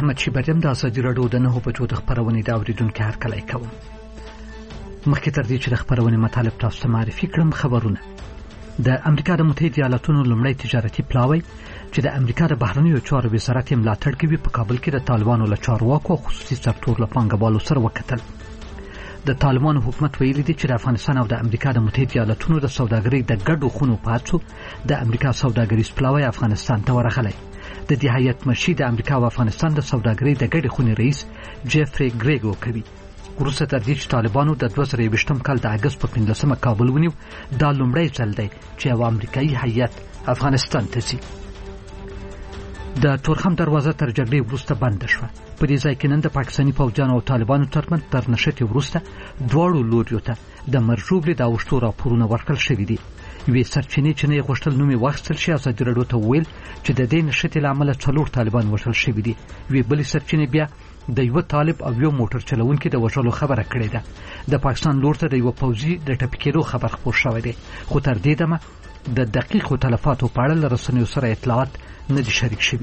محمد شیبریم د ازادي راډیو د نهو بجو د خبرونې د اوریدونکو هرکلی کوم. مخکې تر دې چې د خبرونې مطالب تاسو ته معرفي کړم، خبرونه. د امریکا د متحده ایالاتونو لومړی تجارتي پلاوی چې د امریکا د بهرنیو چارو وزارت یې ملاتړ کوي په کابل کې د طالبانو له چارواکو او خصوصي سکتور له پانګوالو سره وکتل. د طالبانو حکومت ویلي دی چې د افغانستان او د امریکا د متحده ایالاتونو د سوداګرۍ د ګډو خونو په هڅو د امریکا سوداګریز پلاوی افغانستان ته ورغلی. د دې هیئت مشر د امریکا او افغانستان د سوداګرۍ د ګډې خونې رئیس جیفري ګریګو کوي. وروسته تر دې چې طالبانو د 2023 کال د اګست په 15 کابل ونیو، دا لومړی ځل دی چې یو امریکایي هیئت افغانستان ته ځي. د تورخم دروازه تر جګړې وروسته بنده شوه. په دې ځای کې نن د پاکستاني پوځیانو او طالبانو ترمنځ تر نښتې وروسته دواړو لوریو ته د مرژوبلې د اوښتو راپورونه ورکړل شوي دي. یوې سرچینې چې نه یې غوښتل نوم یې واخیستل شي ازادي راډیو ته وویل چې د دې نښتې له امله 4 طالبان وژل شوي دي. یوې بلې سرچینې بیا د یو طالب او یو موټر چلونکي د وژلو خبره کړې ده. د پاکستان لور ته د یو پوځي د ټپي کېدو خبر خپور شوی دی، خو تر دې دمه د دقیقو تلفاتو په اړه له رسنیو سره اطلاعات نه دي شریک شوي.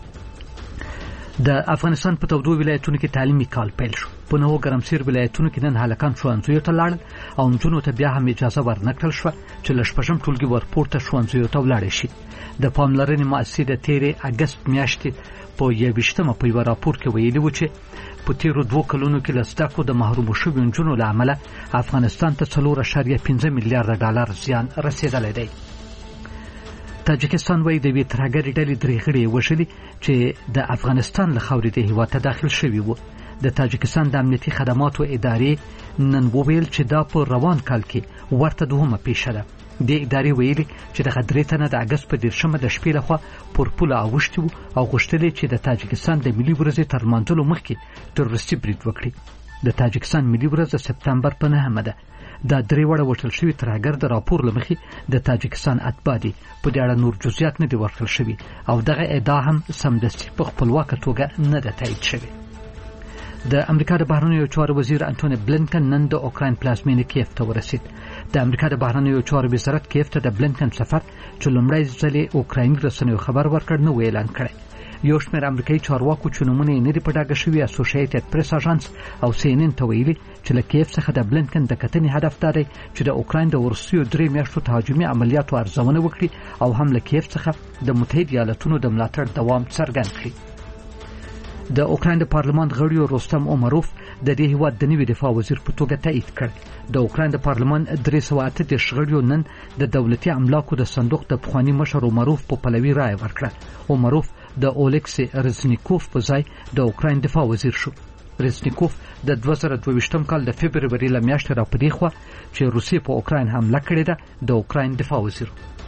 د افغانستان په تودو ولایتونو کې تعلیمي کال پیل شو. په نوو ګرمسیر ولایتونو کې نن هلکان ښوونځیو ته لاړل او نجونو ته بیا هم اجازه ورنکړل شوه چې له شپږم ټولګي ورپورته ښوونځیو ته ولاړې شي. د پاملرنې مؤسسې د تېرې اګست میاشتې په 21 په یو راپور کې ویلي و چې په تیرو 2 کلونو کې له زده کړو د محرومو شویو نجونو له امله افغانستان ته 4.5 میلیارډ ډالر زیان رسېدلی دی. تاجکستان وایي د یوې ترهګرې ډلې 3 غړي وژلي چې د افغانستان له خاورې د هېواد ته داخل شوي وو. د تاجکستان د امنیتي خدماتو ادارې نن وویل چې دا په روان کال کې ورته دوهمه پیښه ده. د ادارې ویلي چې دغه 3 تنه د اګست په 10 د شپې لخوا پر پوله اوښتي وو او غوښتل چې د تاجکستان د ملي ورځې تر لمانځلو مخکې تروریستي برید وکړي. د تاجکستان ملي ورځ د سپتمبر په 9 ده. دا 3 وړه وژل شوي ترهګر د راپور له مخې د تاجکستان اتباع دي. په دې اړه نور جزئیات نه دي ورکړل شوي او دغه ادعا هم سمدستي په خپلواکه توګه نه ده تایید شوې. د امریکا د بهرنیو چارو وزیر انټونی بلینکن نن د اوکراین پلازمینې کیف ته ورسید. د امریکا د بهرنیو چارو وزارت کیف ته د بلینکن سفر چې لومړی ځل اوکرایني رسنیو خبر ورکړ نو اعلان کړی. یو شمېر امریکایي چارواکو چې نومونه یې نه دي په ډاګه شوي اسوسییټډ پریس اژانس او CNN ته ویلي چې له کیف څخه د بلینکن د کتنې هدف دا دی چې د اوکراین د وروستیو 3 میاشتو تهاجمي عملیاتو ارزونه وکړي او هم له کیف څخه د متحده ایالاتونو د ملاتړ دوام څرګند کړي. د اوکراین د پارلمان غړي رستم اومروف د دې هیواد د نوي دفاع وزیر په توګه تایید کړ. د اوکراین د پارلمان 338 غړیو نن د دولتي املاکو د صندوق د پخوانی مشر اومروف په پلوي رائے ورکړه. اومروف د اولکسی رزنیکوف په ځای د اوکراین دفاع وزیر شو. رزنیکوف د 2022 کال د فبرवरी له میاشتې راپدې خو چې روسیې په اوکراین حمله کړې ده د اوکراین دفاع وزیر.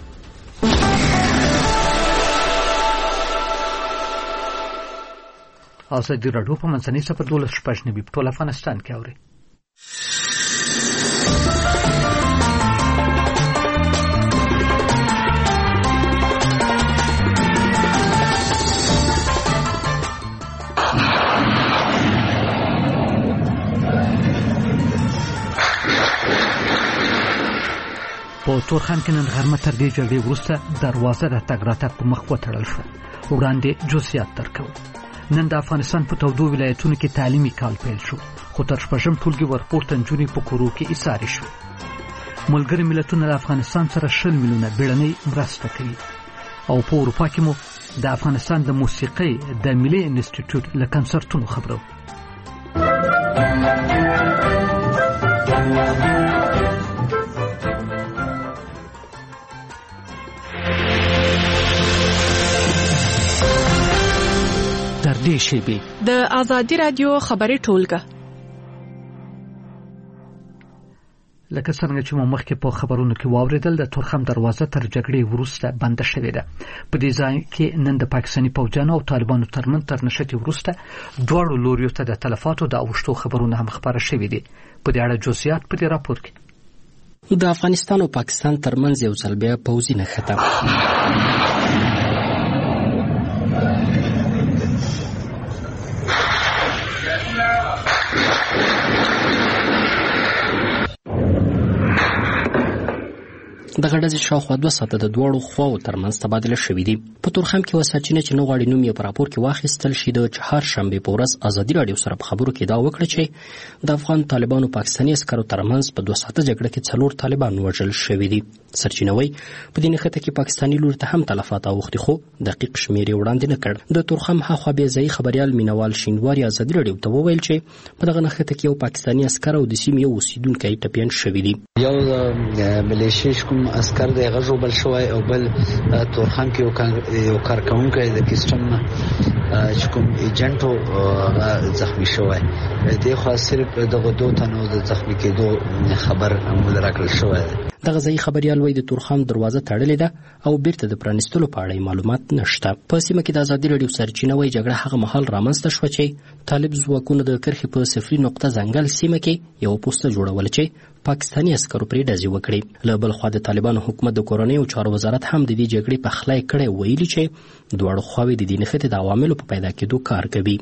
ازادي راډیو په منځنۍ سفر 12 په ټول افغانستان کې اوري. په تورخم کې نن غرمه تر دې جګړې وروسته دروازه د تګ راتګ په مخ وتړل شوه. وړاندې جزئیات درکوو. نن د افغانستان په تودو ولایتونو کې تعلیمي کال پیل شو، خو تر شپږم ټولګي ورپورته نجونې په کورو کې ایسارې شوې. ملګري ملتونه له افغانستان سره 20 میلیونه بیړنۍ مرسته کوي او په اروپا کې مو د افغانستان د موسیقۍ د ملي انسټیټیوټ له کنسرتونو خبرو. د ازادي راډیو خبري ټولګه. لکه څنګه چې مو مخکې په خبرونو کې واوریدل، د تورخم دروازه تر جګړې وروسته بنده شوې ده. په دې ځای کې نن د پاکستاني پوځیانو او طالبانو ترمنځ تر نښتې وروسته دواړو لوریو ته د تلفاتو د اوښتو خبرونه هم خبره شوي دي. په دې اړه جزئیات په دې راپور کې. د افغانستان او پاکستان ترمنځ یو ځل بیا پوځي نښته. دغه ډزې شاوخوا 2 ساعته د دواړو خواو ترمنځ تبادله شوې دي. په تورخم کې یوه سرچینه چې نه غواړي نوم یې په راپور کې واخیستل شي د چهارشنبې په ورځ ازادي راډیو سره په خبرو کې دا وکړه چې د افغان طالبانو پاکستاني عسکرو ترمنځ په 2 ساعته جګړه کې 4 طالبان وژل شوي دي. سرچینه وایي په دې نښته کې پاکستاني لوري ته هم تلفات اوښتي خو دقیق شمېر یې وړاندې نه کړ. د تورخم هاخوا بېځایي خبریال مینوال شینواري ازادي راډیو ته وویل چې په دغه نښته کې یو پاکستاني عسکر او د سیمې یو اوسېدونکی ټپیان شوي دي. یو ملیشیا کوم عسکر دی هغه ژوبل شوی او بل تورخم کې یو کارکوونکی د کسټم چې کوم ایجنټو زخمی شوی دی. خو صرف دغه 2 تنو د زخمی کېدو خبر موږ راکړل شوی دی. دغه ځایي خبریال وایي د تورخم دروازه تړلې ده او بیرته د پرانیستلو په اړه معلومات نشته. په سیمه کې د ازادي راډیو سرچینه وایي جګړه هغه مهال رامنځته شوه چې طالب ځواکونو د کرښې په 0 نقطه ځنګل سیمه کې یو پوسته جوړول چې پاکستاني عسکرو پرې ډزې وکړې. له بل خوا د طالبانو حکومت د کورنیو چارو وزارت هم د دې جګړې پخلی کړی ویلي چې دواړو خواوې د دې نښتې د عواملو په پیدا کېدو کار کوي.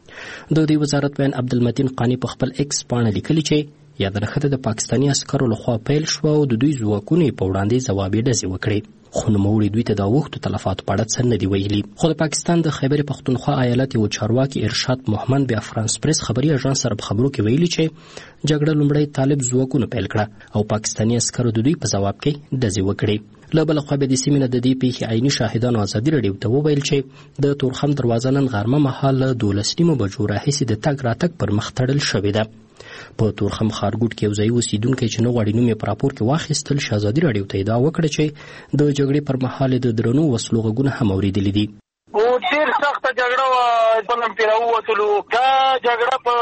د دې وزارت ویان عبدالمتین قانی په خپل ایکس پاڼه لیکلي چې یاده نښته د پاکستاني عسکرو لخوا پیل شوه او د دوی ځواکونو یې په وړاندې ځوابي ډزې وکړې. خو نوموړي دوی ته د اوښتو تلفاتو په اړه څه نه دي ویلي. خو د پاکستان د خیبر پښتونخوا ایالت یو چارواکي ارشاد محمد بیا فرانس پریس خبري اژانس سره په خبرو کې ویلي چې جګړه لومړی طالب ځواکونو پیل کړه او پاکستاني عسکرو د دوی په ځواب کې ډزې وکړې. له بله خوا به د سیمې نه د دې پیښې عیني شاهدانو ازادي راډیو ته وویل چې د تورخم دروازه نن غرمه مهال له 12 بجو راهیسې د تګ راتګ پر مخ تړل شوې ده. په تورخم ښارګوټ کې یو ځایي اوسېدونکی چې نه غواړي نوم یې په راپور کې واخیستل شي ازادي راډیو ته ادعا وکړه چې د جګړې پر مهال د درنو وسلو غږونه هم اورېدلي دي. ډېر سخته جګړه وه، بلم پرې راووتلو. دا جګړه په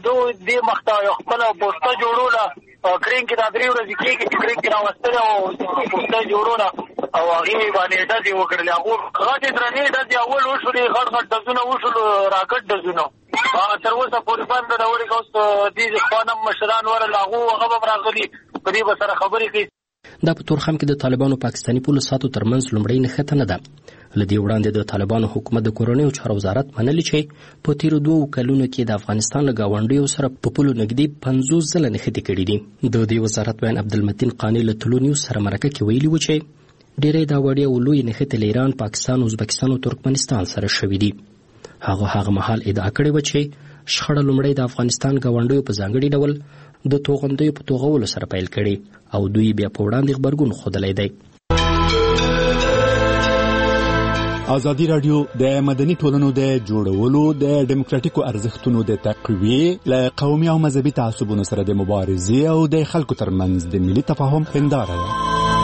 دې مخته خپله پوسته جوړوله کرین کې دا 3 ورځې کېږي چې کرین کې راوستله او پوسته جوړوله او هغې باندې ډزې وکړلې. هغو غټې درنې ډزې اول وشولې، غټ ډزونه وشول، راکټ ډزونه تر اوسه پورې بنده ده. ولې اوس دې خوانم مشران ورل هغه به راغلي په دې به سره خبرې کوي. دا په تورخم کې د طالبانو پاکستاني پولیسو ترمنځ لومړۍ نښته نه ده. له دې وړاندې د طالبانو حکومت د کورنیو چارو وزارت منلي چې په تیرو 2 کلونو کې د افغانستان له ګاونډیو سره په پولو نږدې 50 ځله نښتې کړي دي. د دې وزارت ویان عبدالمتین قانی له تلو نیوز سره مرکه کې ویلي و چې ډېری دا وړې او لویې نښتې له ایران، پاکستان، ازبکستان او ترکمنستان سره شوي دي. هغه مهال ادعا کړې وه چې شخړه لومړی د افغانستان ګاونډیو په ځانګړي ډول د توغندیو په توغولو سره پیل کړي او دوی بیا په وړاندې غبرګون ښودلی دی. ازادي راډیو د مدني ټولنو د جوړولو، د ډیموکراټیکو ارزښتونو د تقویې، له قومي او مذهبي تعصبونو سره د مبارزې او د خلکو ترمنځ د ملي تفاهم هنداره ده.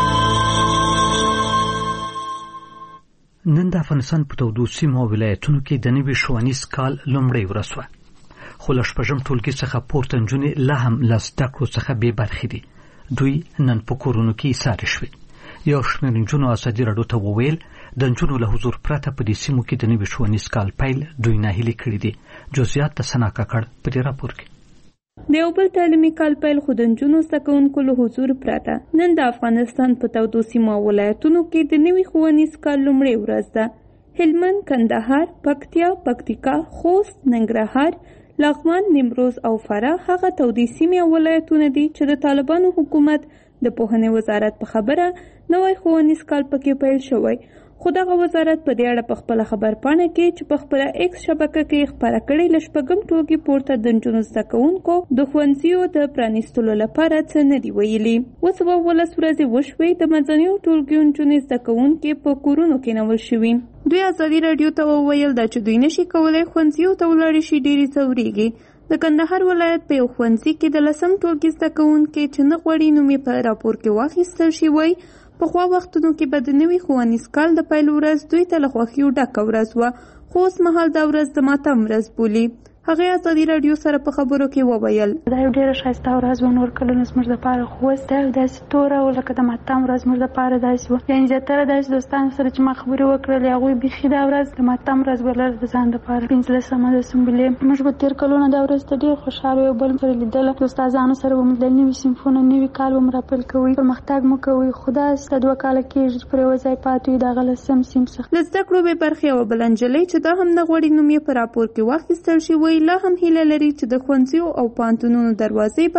نن د افغانستان په تودو سیمو او ولایتونو کې د نوي ښوونیز کال لومړۍ ورځ وه. خو له 6 ټولګي څخه پورته نجونې لا هم له زده کړو څخه بې برخې دي. دوی نن په کورونو کې ایسارې شوې. یو شمېر نجونو ازادي راډیو ته وویل د نجونو له حضور پرته په دې سیمو کې د نوي ښوونیز کال پیل دوی ناهیلي کړي دي. جزئیات د ثنا کاکړ په دې راپور کې. د یو بل تعلیمي کال پیل خو د نجونو زده کوونکو له حضور پرته نن د افغانستان په تودو سیمو او ولایتونو کې د نوي ښوونیز کال لومړۍ ورځ ده. هلمند، کندهار، پکتیا، پکتیکا، خوست، ننګرهار، لغمان، نیمروز او فراه هغه تودې سیمې او ولایتونه دي چې د طالبانو حکومت د پوهنې وزارت په خبره نوی ښوونیز کال پکې پیل شوی. خو دغه وزارت په دې اړه په خپله خبرپاڼه کې چې په خپله ایکس شبکه کې خپره کړې له 6 ټولګي پورته د نجونو زده کوونکو د ښوونځیو د پرانیستلو لپاره څه نه دي ویلي. 19 ورځې وشوې د منځنیو ټولګیو نجونې زده کوونکې په کورونو کې نول شوي. دوی ازادي راډیو ته وویل دا چې دوی نشي کولی ښوونځیو ته ولاړې شي ډېرې ځورېږي. د کندهار ولایت په یو ښوونځي کې د 10 ټولګي زده کوونکې چې نه غواړي نوم یې په راپور کې واخیستل شي وایي پخوا وختونو کې به د نوي ښوونیز کال د پیل ورځ دوی ته له خوښیو ډکه ورځ وه، خو اوس مهال دا ورځ د ماتم ورځ بولي. هغې ازادي راډیو سره په خبرو کې وویل دا یو ډېره ښایسته ورځ وه، نور کلونه زموږ دپاره خو اوس دا یو داسې توره وه لکه د ماتم ورځ زموږ دپاره داسې وه. یعنې زیاتره داسې دوستانو سره چې ما خبرې وکړلې هغوی بیخي دا ورځ د ماتم ورځ بلله د ځان دپاره. 15مه د سنبلې موږ به تېر کلونه دا ورځ ته ډېر خوشحاله یو بل سره لیدله، د استادانو سره به مو لیدل، نوي صنفونه نوي کال به مو راپیل کوئ، پرمختګ مو کوئ. خو داسې 2 کاله کېږي چې پر یوه ځای پاتې وي د هغه 10 صنف څخه. له زده کړو بې برخې یوه بله نجلۍ چې دا هم نه غواړي نوم یې په راپور کې واخیستل شي وایي لا هم هیله لري چې د ښوونځیو او پوهنتونونو دروازې به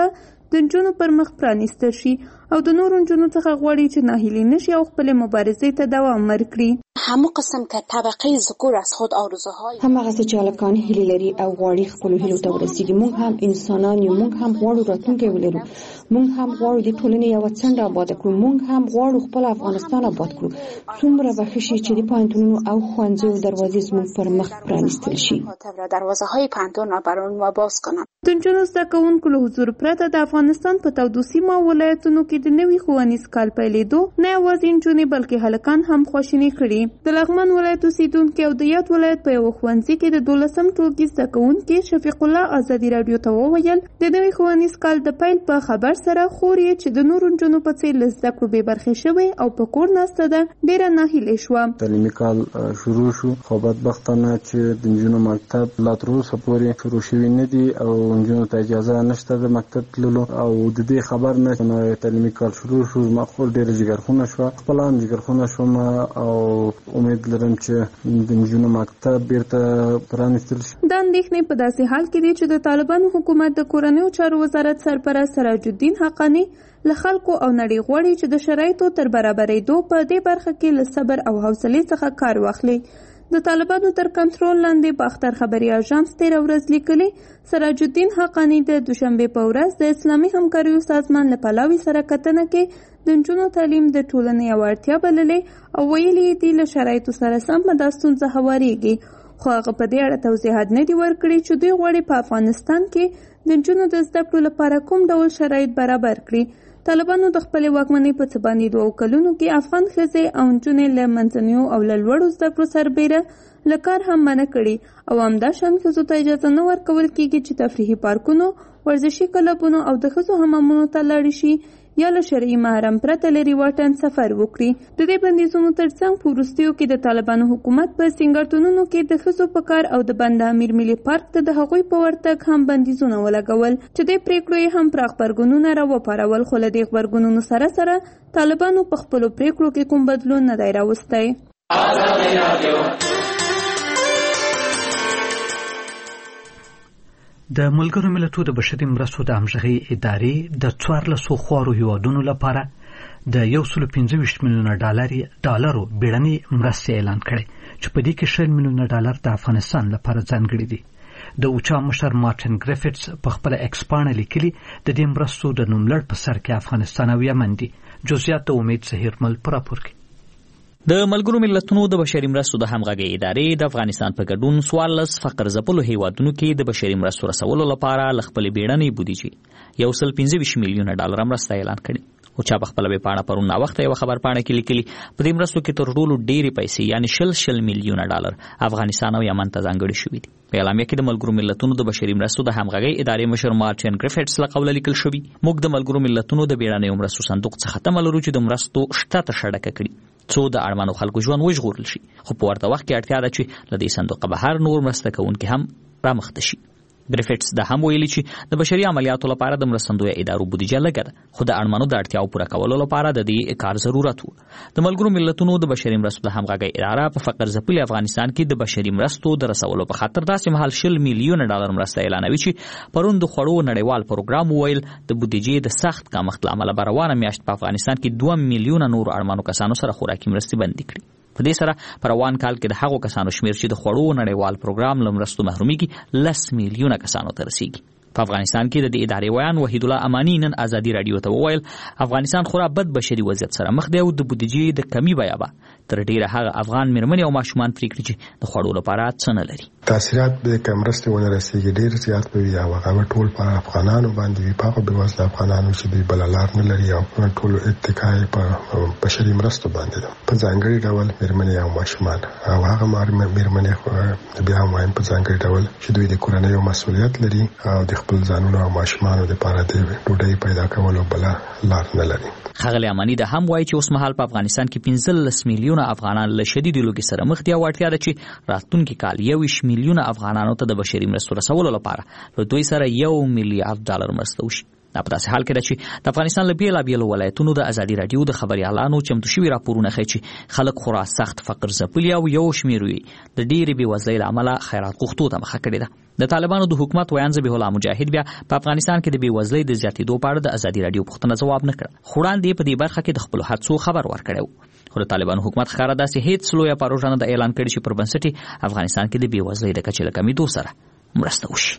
د نجونو پر مخ پرانیستل شي او د نورو نجونو څخه غواړي چې ناهیلي نشي او خپلې مبارزې ته دوام ورکړي. همون قسم که طبقه ذکور از خود آرزوهای همغسې چې هلکان هیلې لري او غواړي خپلو هیلو ته ورسیږي. موږ هم انسانان یو، موږ هم غواړو راتلونکی ولرو، موږ هم غواړو د ټولنې یوه څنډه آباده کړو، موږ هم غواړو خپل افغانستان آباد کړو. څومره به ښه شي چې د پوهنتونونو او ښوونځیو دروازې زموږ پر مخ پرانیستل شي. دروازه‌های پوهنتون را برای ما باز کنند. د نجونو زده کوونکو له حضور پرته د افغانستان په تودو سیمو او ولایتونو کې د نوي ښوونیز کال پیلېدو نه یوازې نجونې بلکې هلکان هم خواشیني کړي. د لغمان ولایت اوسېدونکي او د یاد ولایت په یوه ښوونځي کې د 12م ټولګي زده کوونکي شفیق الله ازادي راډیو ته وویل د نوي ښوونیز کال د پیل په خبر سره خور یې چې د نورو نجونو په څېر له زده کړو بې برخې شوې او په کور ناسته ده ډېره ناهیلې شوه. تعلیمي کال شروع شو خو بدبختانه چې د نجونو مکتب لا تر اوسه پورې شروع شوي نه دي او نجونو ته اجازه نشته د مکتب تللو او د دې خبر نه تعلیمي کال شروع شو. زما خور ډېره جګرخونه شوه، خپله هم جګرخونه شوم او امید لرم چې د نجونو مکتب بیرته پرانیستل شي. دا اندېښنې په داسې حال کې دي چې د طالبانو حکومت د کورنیو چارو وزارت سرپرست سراج الدین حقانی له خلکو او نړۍ غواړي چې د شرایطو تر برابرېدو په دې برخه کې له صبر او حوصلې څخه کار واخلي. د طالبانو تر کنټرول لاندې په اختر خبري اژانس تېره ورځ لیکلي سراج الدین حقانی د دوشنبې په ورځ د اسلامي همکاریو سازمان له پلاوي سره کتنه کې د نجونو تعلیم د ټولنې یوه اړتیا بللې او ویلي دي له شرایطو سره سم دا ستونزه هوارېږي. خو هغه په دې اړه توضیحات نه دي ورکړي چې دوی غواړي په افغانستان کې د نجونو د زده کړو لپاره کوم ډول شرایط برابر کړي. طالبانو د خپلې واکمنۍ په څه باندې 2 کلونو کې افغان ښځې او نجونې له منځنیو او له لوړو زده کړو سربیره له کار هم منع کړي او همداشان ښځو ته اجازه نه ورکول کېږي چې تفریحي پارکونو، ورزشي کلبونو او د ښځو حمامونو ته لاړې شي یا له شرعي محرم پرته لرې واټن سفر وکړي. د دې بندیزونو ترڅنګ په وروستیو کې د طالبانو حکومت په سینګارتونونو کې د ښځو په کار او د بند امیر ملي پارک ته د هغوی په ورتګ هم بندیزونه ولګول چې د پریکړو یې هم پراخ غبرګونونه راوپارول. خو له دې غبرګونونو سره سره طالبانو په خپلو پریکړو کې کوم بدلون نه دی راوستی. د ملګرو ملتونو د بشري مرستو د همغږۍ ادارې د 14 خوارو هیوادونو لپاره د 125 میلیونه ډالرو بیړنۍ مرستې اعلان کړې چې په دې کې 100 میلیونه ډالر د افغانستان لپاره ځانګړي دي. د اوچا مشر مارټن ګریفټس په خپل ایکس پاڼه لیکلي د دې مرستو د نوملړ په سر کې افغانستان او یمن دي. جزئیات د امید زهیرمل په راپور کې. د ملګرو ملتونو د بشري مرستو د همغږۍ ادارې د افغانستان په ګډون 14 فقر ځپلو هیوادونو کې د بشري مرستو رسولو لپاره له خپلې بیړنۍ بودیجې 125 میلیونه ډالر مرسته اعلان کړې. او چا په خپله ویبپاڼه پرون ناوخته یوه خبرپاڼه کې لیکلي په دې مرستو کې تر ټولو ډېرې پیسې یعنې 100 میلیونه ډالر افغانستان او یمن ته ځانګړي شوي دي. په اعلامیه کې د ملګرو ملتونو د بشري مرستو د همغږۍ ادارې مشر مارټن ګریفټس له قوله لیکل شوي موږ د ملګرو ملتونو د بیړنیو مرستو صندوق څخه تمه لرو چې د مرستو شته ته ډکه کړي څو د اړمنو خلکو ژوند وژغورل شي. خو په ورته وخت کې اړتیا ده چې له دې صندوقه بهر نور مرسته کوونکي هم رامخته شي. ګریفټس دا هم ویلي چې د بشري عملیاتو لپاره د مرستندویه ادارو بودیجه لږه ده خو د اړمنو د اړتیاو پوره کولو لپاره د دې کار ضرورت و. د ملګرو ملتونو د بشري مرستو د همغږۍ اداره په فقر ځپلي افغانستان کې د بشري مرستو د رسولو په خاطر داسې مهال 100 میلیونه ډالر مرسته اعلانوي چې پرون د خوړو نړیوال پروګرام وویل د بودیجې د سخت کمښت له امله به روانه میاشت په افغانستان کې 2 میلیونه نور اړمنو کسانو سره خوراکي مرستې بندي کړي. په دې سره په روان کال کې د هغو کسانو شمیر چې د خوړو نړیوال پروګرام له مرستو محرومیږي 10 میلیونه کسانو ته رسیږي. په افغانستان کې د دې ادارې ویان وحید الله امانی نن ازادي راډیو ته وویل افغانستان خورا بد بشري وضعیت سره مخ دی او د بودیجې د کمی بیه به تر ډیره هغه افغان میرمنې او ماشومان پرېکړي چې د خوړو لپاره څه نه لري. تاثیرات به کمرستې ونه رسیږي ډېر زیات به وي او هغه ټول په افغانانو باندې وي په هغو بېوزله افغانانو چې دوی بله لار نه لري او ټول اتکا یې په بشري مرستو باندې ده په ځانګړي ډول میرمنې او ماشومان او هغه میرمنې بیا هم وایم په ځانګړي ډول چې دوی د کورنیو مسؤلیت لري او د خپل ځانونو او ماشومانو لپاره د ډوډۍ پیدا کولو بله لار نه لري. ښاغلی اماني دا هم وایي چې اوس مهال په افغانستان کې 15 میلیونه افغانان له شدیدې لوږې سره مخ دي او اړتیا ده چې راتلونکي کال 21 میلیونه افغانانو ته د بشري مرستو رسولو لپاره له دوی سره 1 میلیارډ ډالر مرسته وشي. دا په داسې حال کې ده چې د افغانستان له بیلابیلو ولایتونو د ازادي راډیو د خبریالانو چمتو شوي راپورونه ښیي چې خلک خورا سخت فقر ځپلي او یو شمېر یې د ډېرې بېوزلۍ له امله خیرات غوښتو ته مخه کړې ده. د طالبانو د حکومت ویان ذبیح الله مجاهد بیا په افغانستان کې د بېوزلۍ د زیاتېدو په اړه د ازادي راډیو پوښتنه ځواب نه کړه، خو وړاندې په دې برخه کې د خپلو هڅو خبر ورکړی و. خو د طالبانو حکومت ښکاره داسې هېڅ لویه پروژه نه ده اعلان کړې چې پر بنسټ یې افغانستان کې د بېوزلۍ د کچې له کمېدو سره مرسته وشي.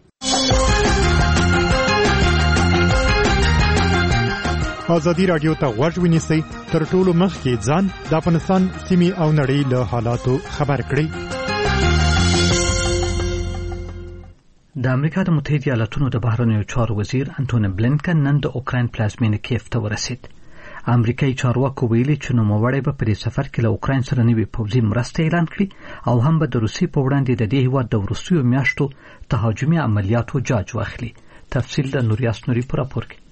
ازادي راډیو ته غوږ ونیسئ، تر ټولو مخکې ځان د افغانستان سیمې او نړۍ له حالاتو خبر کړئ. د امریکا د متحده ایالاتونو د بهرنیو چارو وزیر انټونی بلینکن نن د اوکراین پلازمینه کیف ته ورسید. امریکایي چارواکو ویلي چې نوموړی به په دې سفر کې له اوکراین سره نوې پوځي مرسته اعلان کړي او هم به د روسیې په وړاندې د دې هېواد د وروستیو میاشتو تهاجمي عملیاتو جاج واخلي. تفصیل د نوریاس نوري په راپور کې.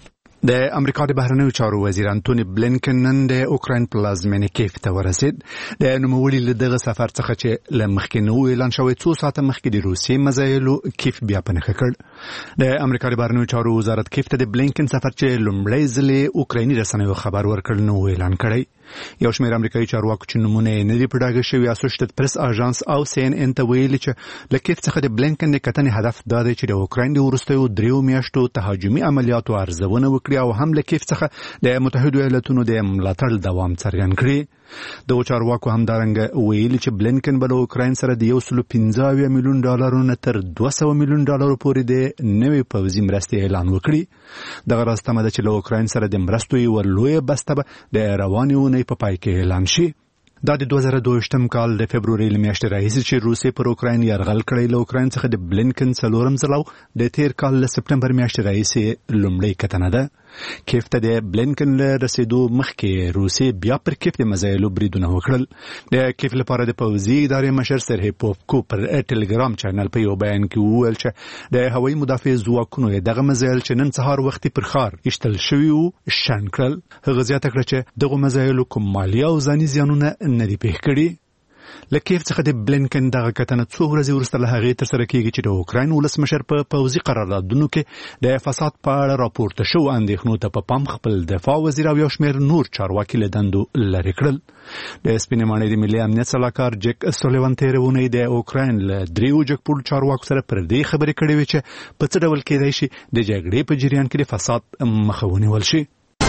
د امریکا د بهرنیو چارو وزیر انټونی بلینکن نن د اوکراین پلازمینه کیف ته ورسید. د نوموړي له دغه سفر څخه چې له مخکې نو اعلان شوی 2 ساعته مخکې د روسیې مزایلو کیف بیا په نښه کړ. د امریکا د بهرنیو چارو وزارت کیف ته د بلینکن سفر چې لومړی ځل اوکرایني رسنیو خبر ورکړ نو اعلان کړی. یو شمېر امریکایي چارواکو چې نمونه یې نه دي په ډاګه شوي اسوشیټډ پریس اژانس او CNN ته ویلي چې له کیف څخه د بلینکن د کتنې هدف دا دی چې د اوکراین د وروستیو 3 میاشتو تهاجمي عملیاتو ارزونه وکړي او هم له کیف څخه د متحده ایالاتونو د ملاتړ دوام څرګند کړي. دغه چارواکو همدارنګه ویلي چې بلینکن به له اوکراین سره د $115 میلیون نه تر $200 میلیون پورې د نوې پوځي مرستې اعلان وکړي. دغه راز تمه ده چې له اوکراین سره د مرستو یوه لویه بسته به د روانې اونۍ په پای کې اعلان شي. دا د 2022 کال د فبروري له میاشتې راهیسې چې روسیې پر اوکراین یرغل کړی، له اوکراین څخه د بلینکن 4م ځل او د تیر کال له سپټمبر میاشتې راهیسې لومړۍ کتنه ده. کیف ته د بلینکن له رسیدو مخکې روسیې بیا پر کیف د مزایلو بریدونه وکړل. د کیف لپاره د پوځي ادارې مشر سرهی پوفکو پر ټلګرام چینل په یو بیان کې وویل چې د هوایي مدافع ځواکونو دغه مزایل چې نن سهار وختي پر ښار ایستل شوي وو شنډ کړل. هغه زیاته کړه چې دغه مزایلو کوم مالي او ځاني زیانونه نه دي پېښ کړي. له کیف څخه د بلینکن دغه کتنه 2 ورځې وروسته له هغې ترسره کېږي چې د اوکراین ولسمشر په پوځي قراردادونو کې د فساد په اړه راپورته شو اندېښنو ته په پام خپل دفاع وزیر او یو شمېر نور چارواکي له دندو لرې کړل. د سپینې ماڼۍ د ملي امنیت سلاکار جک سولیوان تېره اونۍ د اوکراین له 3 جګپوړو چارواکو سره پر دې خبرې کړې وې چې په څه ډول کېدای شي د جګړې په جریان کې د فساد مخه ونیول شي.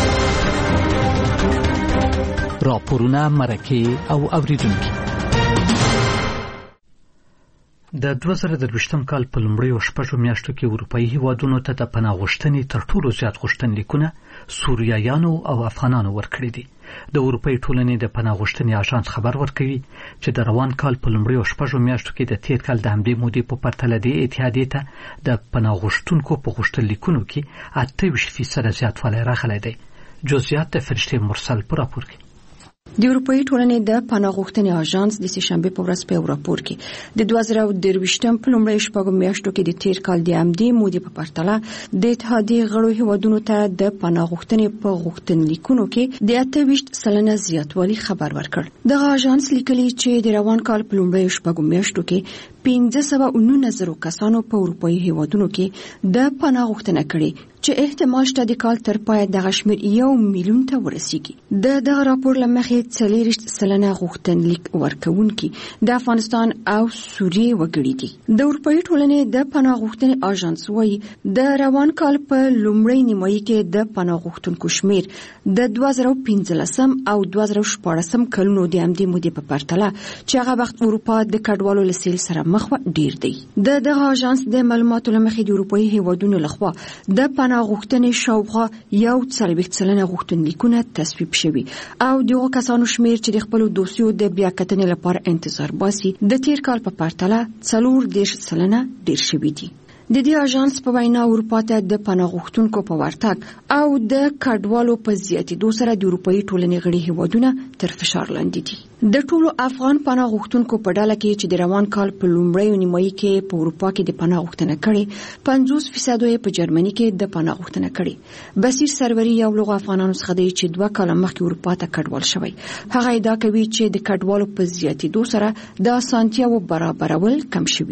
راپورونه، مرکې او اوریدونکي. د 2023 کال په لومړیو 6 میاشتو کې اروپایي هیوادونو ته د پناه غوښتنې تر ټولو زیات غوښتنلیکونه سوریایانو او افغانانو ورکړي دي. د اروپایي ټولنې د پناه غوښتنې اژانس خبر ورکوي چې د روان کال په لومړیو 6 میاشتو کې د تیر کال د همدې مودې په پرتله د اتحادیې ته د پناه غوښتونکو په غوښتنلیکونو کې 28% زیاتوالی راغلی دی. جزئیات د فرشتې مرسل په راپور کې. د اروپایي ټولنې د پناه غوښتنې اژانس د سهشنبه په ورځ په یو راپور کې د 2023 په لومړیو 6 میاشتو کې د تیر کال د همدې مودې په پرتله د اتحادیې غړو هیوادونو ته د پناه غوښتنې په غوښتنلیکونو کې د 28% زیاتوالی خبر ورکړ. دغه اژانس لیکلي چې د روان کال په لومړیو 6 میاشتو کې 519 کسانو په اروپایي هیوادونو کې د پناه غوښتنه کړې چې احتمال شته د کال تر پای دغه شمېر 1 میلیون ته ورسیږي. دغه راپور له مخې 40% غوښتنلیک ورکوونکي د افغانستان او سوریې وګړي دي. د اروپایي ټولنې د پناه غوښتنې اژانس وايي د روان کال په لومړۍ نیمایي کې د پناه غوښتونکو شمېر د 2015 او 2014 کلونو د همدې مودې په پرتله چې هغه وخت اروپا د کډوالو له سیل سره مخ و ډیر دی. دغه اژانس د معلوماتو له مخې د اروپایي هیوادونو لخوا د پناه غوښتنې شاوخوا 40% غوښتنلیکونه تصویب شوي او دغه کسانو شمېر چې د خپل دوسیو د بیا کتنې لپاره انتظار باسي د تیر کال په پرتله 40% ډیر شوي دي. د دې اژانس په وینا اروپا ته د پناه غوښتونکو په ورتګ او د کډوالو په زیاتېدو سره د اروپایي ټولنې غړي هیوادونه تر فشار لاندې دي. د ټولو افغان پناه غوښتونکو په ډله کې چې د روان کال په لومړیو نیمایي کې په اروپا کې د پناه غوښتنه کړې 50% یې په جرمني کې د پناه غوښتنه کړې. بصیر سروري یو لوغ افغانانو څخه دی چې 2 کال مخکې اروپا ته کډوال شوی. هغه ادعا کوي چې د کډوالو په زیاتېدو سره د اسانتیاو برابرول کم شوي دي.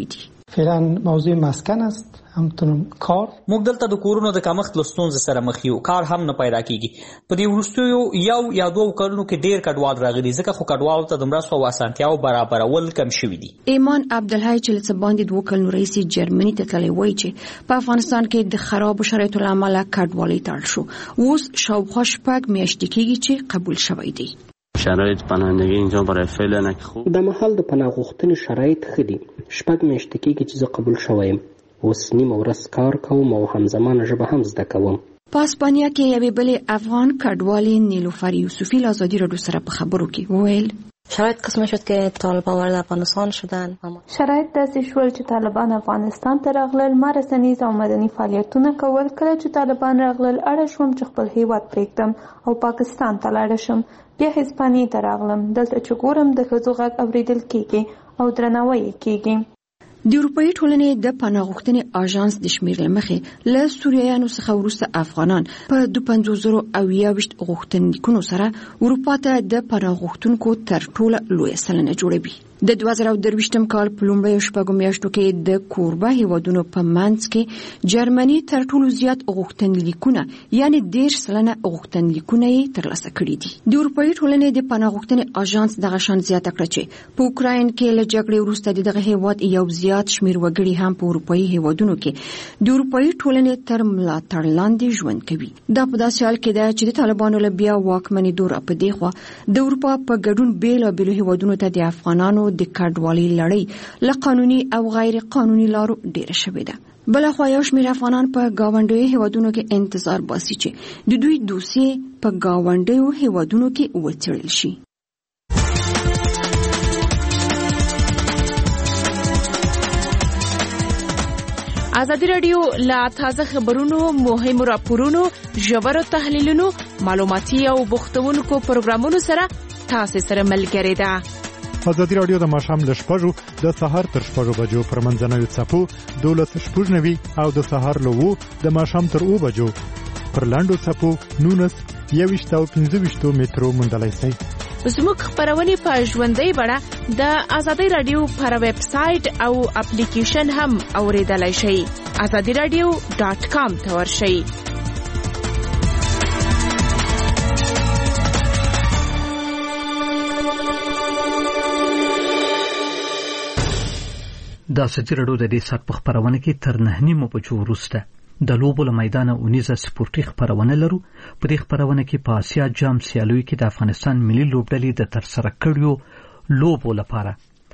فعلا موضوع مسکن است، همتون کار. موږ دلته د کورونو د کمښت له ستونزې سره مخ یو، کار هم نه پیدا کیږي. په دې وروستیو یو یا دوه کلونو کې ډیر کډوال راغلي، ځکه خو کډوالو ته د مرستو او اسانتیاو برابرول کم شوي دي. ایمان عبدالحی چې له څه باندې 2 کلونو راهیسې جرمني ته تللی وایي چې په افغانستان کې د خرابو شرایطو له امله کډوالۍ ته اړ شو. اوس شاوخوا 6 میاشتې کېږي چې قبول شوی دی. شرایط پناهندگی اینجا برای فعلا که خوب. د محل د پناه غوښتنې شرایط ښه دي. 6 میاشتې کېږي چې زه قبول شوم. اوس نیمه ورځ کار کوم او همزمانه ژبه هم زده کوم. په اسپانیا کې یوې بلې افغان کډوالې نیلوفر یوسفی له ازادي راډیو سره په خبرو کې وویل شرایط قسم شد که طالبان وارد افغانستان شدن. شرایط داسې شول چې طالبان افغانستان ته راغلل. ما رسنیز او مدني فعالیتونه کول. کله چې طالبان راغلل اړه شوم چې خپل هیواد پرېږدم او پاکستان ته لاړ شم. بیا هسپانیې ته راغلم. دلته چې ګورم د ښځو غږ اوریدل کېږي او درناوی کېږي. د اروپایي ټولنې د پناه غوښتنې آژانس د شمېر له مخې له سوریایانو څخه وروسته افغانان په 25,028 غوښتنلیکونو سره اروپا ته د پناه غوښتونکو تر ټوله لویه سلنه جوړوي. د 2023م کال په لومړیو 6 میاشتو کې د کوربه هیوادونو په منځ کې جرمني تر ټولو زیات غوښتنلیکونه یعنی 10% غوښتنلیکونه یې ترلاسه کړي دي. د اروپایي ټولنې د پناه غوښتنې آژانس دغه شان زیاته کړه چې په اوکراین کې له جګړې وروسته دغه هیواد یو زیات شمیر وګړي هم په اروپایي هیوادونو کې د اروپایي ټولنې تر ملاتړ لاندې ژوند کوي. دا په داسې حال کې ده چې د طالبانو له بیا واکمنېدو راپدې خوا د اروپا په ګډون بیلابېلو هیوادونو ته د افغانانو د کډوالۍ لړۍ له قانوني او غیر قانوني لارو ډیره شوې ده. بلخوا یو شمېر افغانان په ګاونډیو هیوادونو کې انتظار باسي چې د دوی دوسیې په ګاونډیو هیوادونو کې وڅېړل شي. ازادي راډیو لا تازه خبرونو، مهمو راپورونو، ژورو تحلیلونو، معلوماتي او بوختونکو پروګرامونو سره تاسو سره ملګری ده. ازادي راډیو د ماښام له 6 د سهار تر 6 بجو پر منځنوي څپو 12:90 او د سهار له 2 د ماښام تر 2 بجو پر لاندو څپو 19 او 15 مترو موندلای شئ. زموږ خبرونه په ژوندۍ بڼه د ازادي راډیو پر ویب سټ او اپلیکیشن هم اوریدلای شئ. azadiradio.com ته ورشئ. د ازادي راډیو د دې سات په خبرونه کې تر 9 بجو وروسته د لوبو له میدانه اونیزه سپورتي خبرونه لرو. په دې خبرونه کې په آسیا جام سیالیو کې د افغانستان ملي لوبډلې د ترسره کړیو لوبو لپاره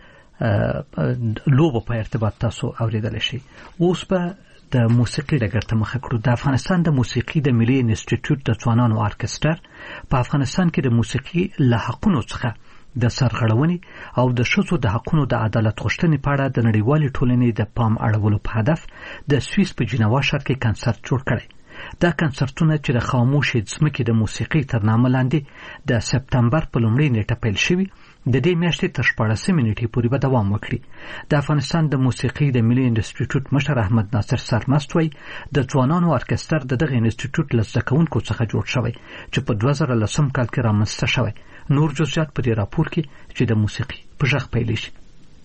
لوبو په ارتباط تاسو اوریدل شي. اوس په د موسیقي ډګر ته مخه کړو. د افغانستان د موسیقي د ملي انسټیټیوټ د ځوانانو ارکستر په افغانستان کې د موسیقي له حقونو څخه د سرغړونې او د ښځو د حقونو د عدالت غوښتنې په اړه د نړیوالې ټولنې د پام اړولو په هدف د سویس په جنیوا ښار کې کنسرت جوړ کړی. دا کنسرتونه چې د خاموشې ځمکې د موسیقي تر نامه لاندې د سپتمبر په لومړۍ نیټه پیل شوي، د دې میاشتې تر 14 نیټې پورې به دوام وکړي. د افغانستان د موسیقي د ملي انسټیټیوټ مشر احمد ناصر سرمست وایي د ځوانانو ارکستر د دغه انسټیټیوټ له زده کوونکو څخه جوړ شوی چې په 2010 کال کې رامنځته شوی. نور جزئیات په دې راپور کې چې د موسیقي په ژغ پیل شي.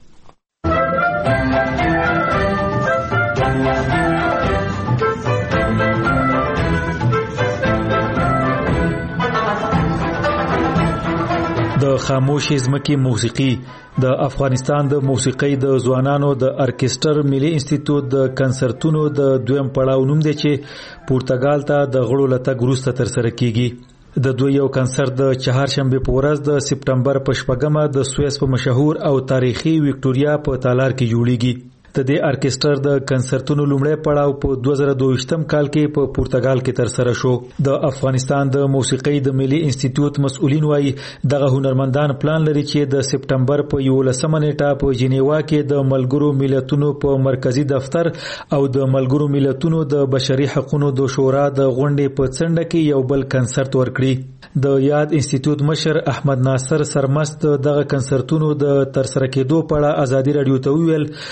د خاموشي ځمکې موسیقي د افغانستان د موسیقي د ځوانانو د ارکستر ملي انسټیټیوټ د کنسرتونو د دویم پړاو نوم دی چې پورتګال ته د غړو لټګ وروسته ترسره کیږي. د دوی یو کنسرت د چهارشنبه په ورځ د سپتمبر په 4مه د سویس په مشهور او تاریخي وکټوريا په تالار کې جوړیږي. د دې ارکستر د کنسرتونو لومړی پړاو په 2022م کال کې په پورتګال کې ترسره شو. د افغانستان د موسیقي د ملي انسټیټیوټ مسؤلین وایي دغه هنرمندان پلان لري چې د سپتمبر په 11مه نیټه په جنیوا کې د ملګرو ملتونو په مرکزی دفتر او د ملګرو ملتونو د بشري حقوقو د شورا د غونډې په څنډه کې یو بل کنسرت ورکړي. د یاد انسټیټیوټ مشر احمد ناصر سرمست دغه کنسرتونو د ترسره کېدو په اړه ازادي راډیو ته ویل 10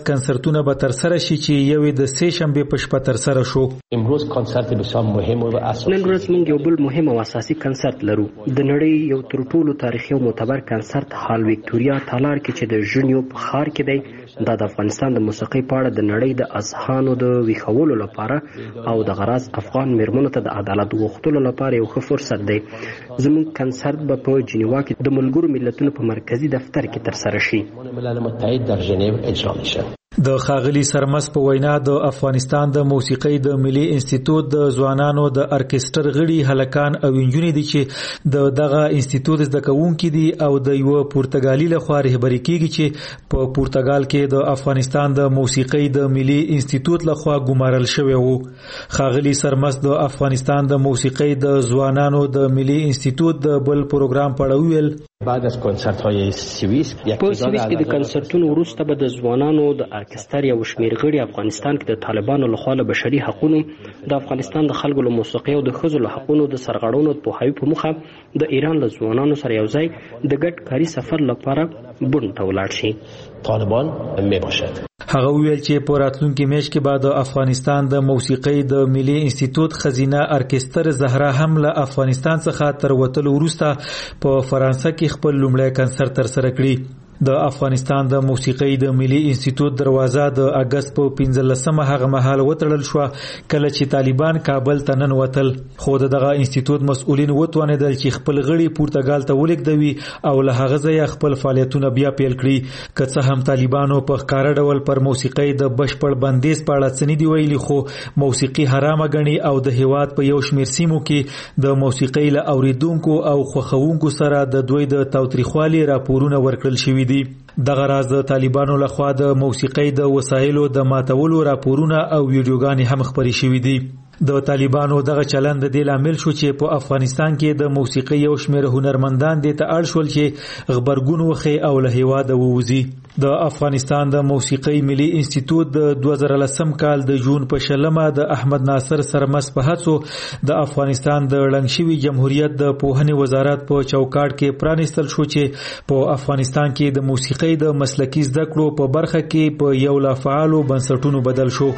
کنسرتونه به تر سره شي چې یو د سه شنبه په شپه تر سره شو. امروز کنسرت بسیار مهم و اساسي. نن ورځ موږ یو بل مهم او اساسي کنسرت لرو. د نړۍ یو تر ټولو تاریخي او معتبر کنسرت هال وکټوريا تالار کې چې د ژونیو په ښار کې دی. دا د افغانستان د موسیقۍ په اړه د نړۍ د اذهانو د ویښولو لپاره او د غرض افغان میرمنو ته د عدالت غوښتلو لپاره یو ښه فرصت دی. زموږ کنسرت به په جنیوا کې د ملګرو ملتونو په مرکزی دفتر کې تر سره شي. ملل متحد در ژنیو اجرا میشه. د ښاغلي سرمس په وینا د افغانستان د موسیقۍ د ملي انسټیټیوټ د ځوانانو د ارکستر غړي هلکان او انجونې دي چې د دغه انسټیټیوټ زده کوونکي دي او د یو پرتګالي لخوا رهبري کیږي چې په پرتګال کې د افغانستان د موسیقۍ د ملي انسټیټیوټ لخوا ګمارل شوی وو. ښاغلي سرمس د افغانستان د موسیقۍ د ځوانانو د ملي انسټیټیوټ د بل پروګرام په اړه ویل بعد از کنسرت های سوئیس په سوئیس کې د کنسرتونو وروسته به د ځوانانو د ارکستر یو شمېر غړي افغانستان کې د طالبانو لخوا له بشري حقوقو د افغانستان د خلکو له موسیقۍ او د ښځو له حقوقو د سرغړونو په پوهاوي په مخه د ایران له ځوانانو سره یو ځای د ګډ کاري سفر لپاره بن ته ولاړ شي. طالبان میباشد. هغه ویل چې په راتلونکي میاشت کې بعد افغانستان د موسیقۍ د ملي انسټیټیوټ خزینه ارکستر زهرا هم له افغانستان څخه تر وتلو وروسته په فرانسه کې خپل لومړی کنسرت تر سره کړی. د افغانستان د موسیقۍ د ملي انسټیټیوټ دروازه د اگست په 15مه هغه مهال وتړل شو کله چې طالبان کابل ته ننوتل. خو دغه انسټیټیوټ مسؤلین وتوانیدل چې خپل غړي پرتګال ته ولیږدوي او له هغه ځایه خپل فعالیتونه بیا پیل کړي. که څه هم طالبانو په ښکاره ډول پر موسیقۍ د بشپړ بندیز په اړه څه نه دی ویلي خو موسیقي حرامه ګڼي او د هیواد په یو شمېر سیمو کې د موسیقۍ له اوریدونکو او خوښونکو سره د دوی د تاوتریخوالي راپورونه ورکړل شوي دي. دغه راز د طالبانو لخوا د موسیقۍ د وسایلو د ماتولو راپورونه او ویډیوګانې هم خپرې شوې دي. د طالبانو دغه چلند د لامل شو چې په افغانستان کې د موسیقۍ یو شمېر هنرمندان د ته اړ شول چې خبرګون وخی او له هیواده ووځي. د افغانستان د موسیقۍ ملي انسټیټیوټ د 2010 کال د جون په 20 د احمد ناصر سرمس په هڅو د افغانستان د ړنګ شوي جمهوریت د پوهنې وزارت په چوکاټ کې پرانیستل شو چې په افغانستان کې د موسیقۍ د مسلکي زده کړو په برخه کې په یو لا فعالو بنسټونو بدل شو.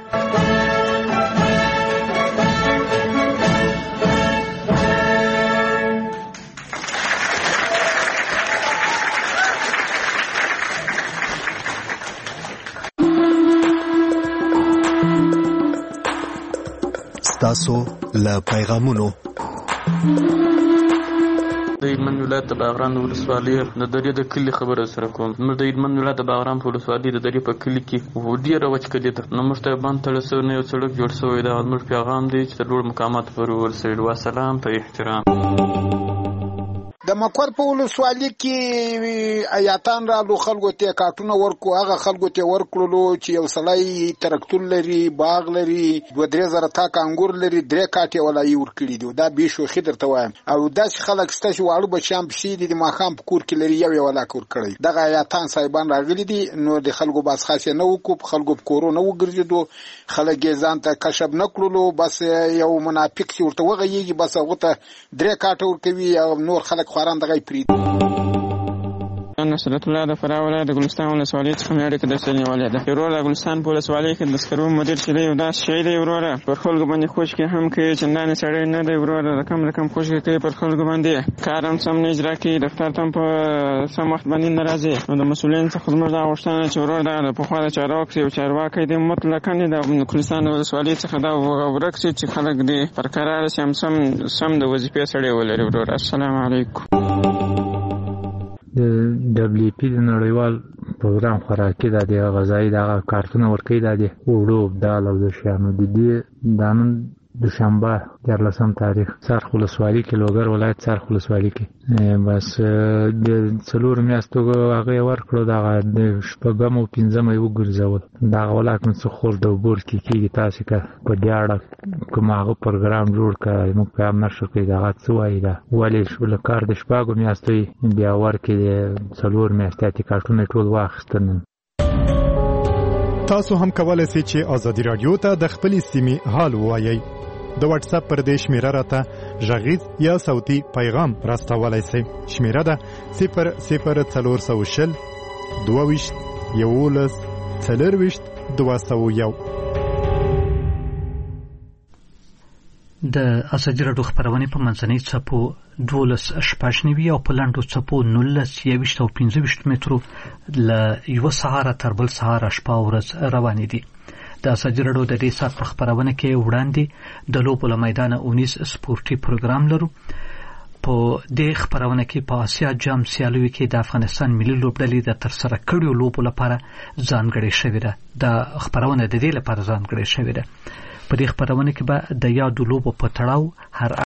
تاسو له پیغامونو د هلمند ولایت د باغران ولسوالۍ د درې د کلي خبره سره کوم. موږ د هلمند ولایت د باغران په ولسوالۍ د درې په کلي کې ډېره وچکالي ده. نو موږ ته بند تړل سوی نه یو سړک جوړ سوی ده. زموږ پیغام دی چې د لوړ مقاماتو پورې ورسوي. وسلام په احترام. د مکور په ولسوالۍ کې آیاتان رالو خلکو ته کارتونه ورکو. هغه خلکو ته ورکړلو چې یو سړی ترکتور لري، باغ لري، 2-3 تاک انګور لري، 3 کاټي ولای ورکړي دي. دا به شو خدر ته وایم. او داس خلک ستاسو واړو بچام پسې دي ماخام په کور کې لري یو ولا کور کړی. دغه آیاتان صاحبان راغلي دي. نو د خلکو باس خاصه نه وکړو، خلکو په کورونه وګرځیدو، خلک یې ځان ته کشب نه کړلو. بس یو منافق چې ورته وغږیږي بس هغه ته 3 کاټ ورکوي او نور خلک خوران دغه پرید. نصرت الله د فراه ولایت د ګلستان ولسوالۍ څخه مې اړیکه درته نیولې ده. ورور د ګلستان په ولسوالۍ کې د سکرو مدیر چې دی یو داسې شی دی وروره پر خلکو باندې خوش کې هم کوي چندانې سړی نه دی وروره رقم خوش کوي پر خلکو باندې کار هم سم نه اجرا کوي دفتر ته هم په سم وخت باندې نه راځي. نو د مسؤلین څخه زموږ دا غوښتنه چې ورور د پخوا د چارواکي او چارواکي د مطلقاً د ګلستان ولسوالۍ څخه دا ورک شي چې خلک دې پر قرار سم د وظیفې سړی ولري. ورور السلام علیکم. د دبليو پی د نړیوال پروګرام خوراکي د غذایی د کارتونه ورکړي د وړو دال او د شانو د دې دانن دوشنبه 14 تاریخ څرخ ولسوالۍ کې لوګر ولایت څرخ ولسوالۍ کې بس د څلور میاشتو هغه ورکړو د شپږم او پنځم یو ګرځول دا ولایت څخه خور د بور کې تاسو کا په دیاړه کوم هغه پروګرام جوړ کړی موږ په امر شو کې دا څه وایي دا ولې شو لکار د شپږم میاشتې بیا ورکې څلور میاشتې کارتونه ټول واخیستل. تاسو هم کولای شئ چې ازادي رادیو ته د خپل سیمې حال ووایئ. د واتس اپ پر دې شمیره راته غږیز یا صوتي پیغام راستولای شئ. شمیره ده 00400 22 11 4020 د ازادي راډیو خبرونه په منځنۍ څپو 12 او په لاندو څپو 19 او 15 مترو ل یو سهار تر بل سهار شپه ورځ روان دي. د ازادي راډیو د دې سات په خبرونه کې وړاندې د لوبو له میدان 19 سپورتي پروګرام لرو. په دې خبرونه کې په آسیا جام سیالیو کې د افغانستان ملي لوبډلې د ترسره کړیو لوبو لپاره ځانګړې شوې ده. د خبرونه د دې لپاره ځانګړې شوې ده. په دې خبرونه کې به د یادو لوبو په تړاو هر